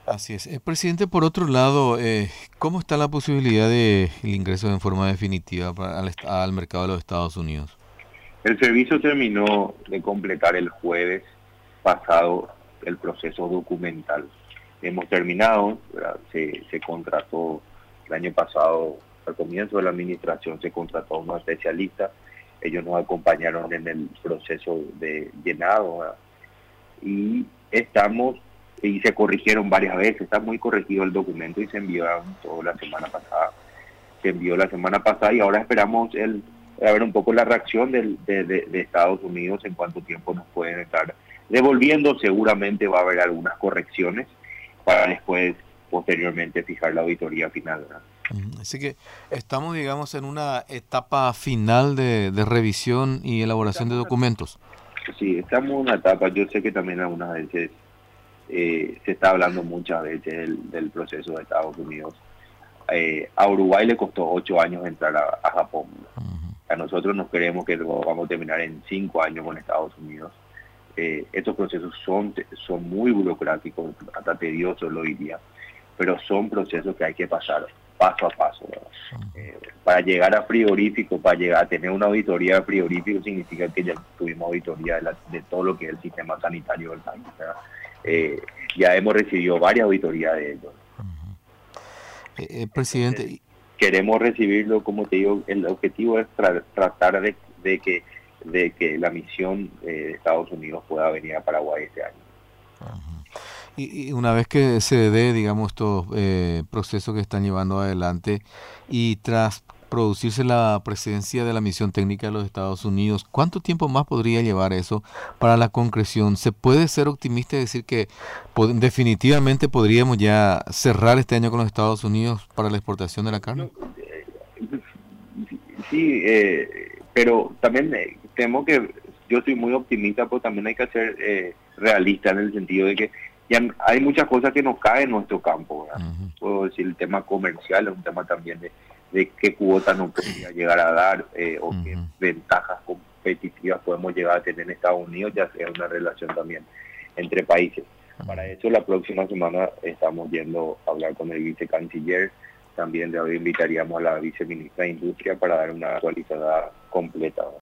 Así es. Presidente, por otro lado, ¿cómo está la posibilidad de el ingreso en forma definitiva al mercado de los Estados Unidos? El servicio terminó de completar el jueves pasado el proceso documental. Hemos terminado, ¿verdad? Se contrató el año pasado, al comienzo de la administración, se contrató a unos especialistas. Ellos nos acompañaron en el proceso de llenado, ¿verdad? Y y se corrigieron varias veces, está muy corregido el documento y se envió toda la semana pasada. Se envió la semana pasada y ahora esperamos a ver un poco la reacción de Estados Unidos en cuánto tiempo nos pueden estar devolviendo. Seguramente va a haber algunas correcciones para después, posteriormente, fijar la auditoría final, ¿verdad? Así que estamos, digamos, en una etapa final de revisión y elaboración de Estamos, documentos. sí, estamos en una etapa. Yo sé que también algunas veces se está hablando muchas veces del proceso de Estados Unidos. A Uruguay le costó 8 años entrar a Japón. Ujú. A nosotros nos creemos que lo vamos a terminar en 5 años con Estados Unidos. Estos procesos son muy burocráticos, hasta tediosos lo diría, pero son procesos que hay que pasar paso a paso, ¿verdad? Para llegar a frigorífico, para llegar a tener una auditoría de frigorífico, significa que ya tuvimos auditoría de todo lo que es el sistema sanitario del país, ¿verdad? Eh, ya hemos recibido varias auditorías de ellos. Presidente, Entonces, queremos recibirlo, como te digo, el objetivo es tratar de que la misión de Estados Unidos pueda venir a Paraguay este año. y una vez que se dé, digamos, estos procesos que están llevando adelante y tras producirse la presidencia de la misión técnica de los Estados Unidos, ¿cuánto tiempo más podría llevar eso para la concreción? ¿Se puede ser optimista y decir que definitivamente podríamos ya cerrar este año con los Estados Unidos para la exportación de la carne? No, sí, pero también temo que yo soy muy optimista, pero también hay que ser realista en el sentido de que ya hay muchas cosas que nos caen en nuestro campo, ¿verdad? Ujú, Puedo decir, el tema comercial es un tema también de qué cuotas nos podría llegar a dar o qué ujú. ventajas competitivas podemos llegar a tener en Estados Unidos, ya sea una relación también entre países. Para eso la próxima semana estamos yendo a hablar con el vicecanciller. También de hoy invitaríamos a la viceministra de Industria para dar una actualizada completa.